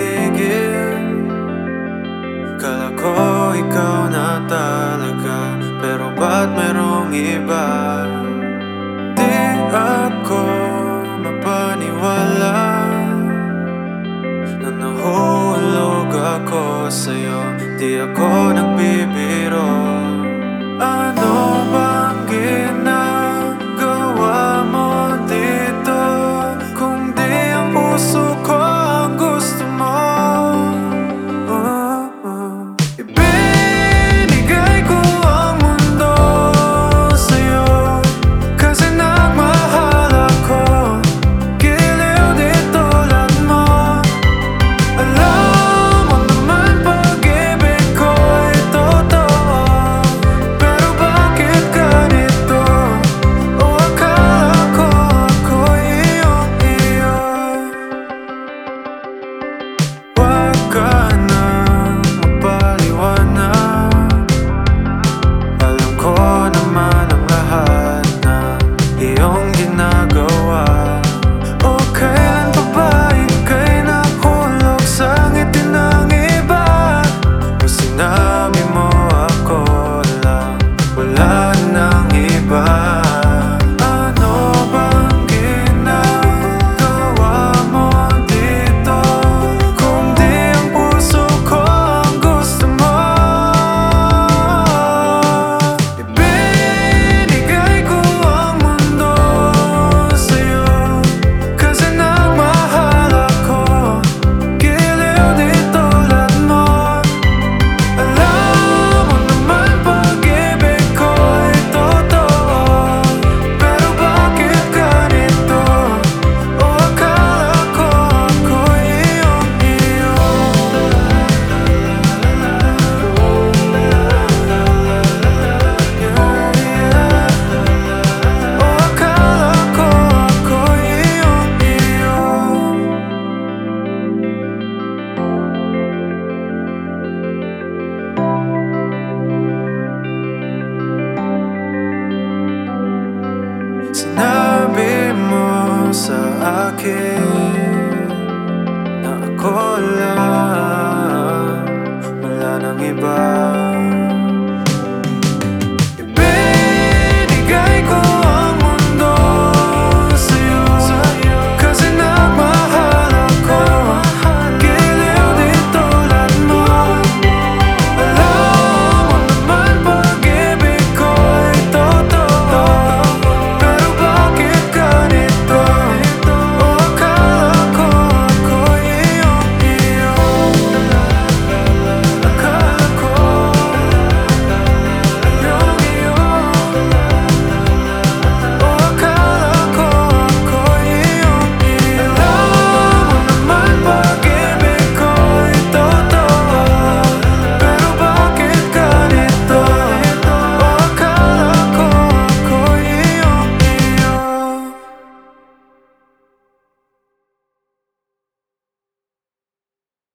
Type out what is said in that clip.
paligid. Kala ko ikaw na talaga, pero ba't merong iba? Di ako mapaniwala na nahulog ako sa'yo. Di ako nagbibiro. Ano bang ginagawa mo dito? Kung di ang puso ko ang gusto mo. Ibinigay ko ang mundo sa'yo, kasi nagmahal ako. Giliw di tulad mo. Alam mo naman pag-ibig ko'y totoo, pero bakit ganito? O akala ko ako'y iyong-iyo. Huwag ka na magpaliwanag. Alam ko naman ang lahat ng iyong ginagawa. O kailan pa ba ika'y nahulog sa ngiti ng iba? O sinabi mo ako lang, wala nang iba? Ano bang ginagawa mo dito? Kung di ang puso ko ang gusto mo. Ibinigay ko ang mundo sa'yo, kasi nagmahal ako. Giliw di tulad mo. Alam mo naman pag-ibig ko'y totoo, pero bakit ganito? O akala ko ako'y iyong-iyo. O akala ko ako'y iyong-iyo. Sinabi mo sa akin na ako lang, wala nang iba.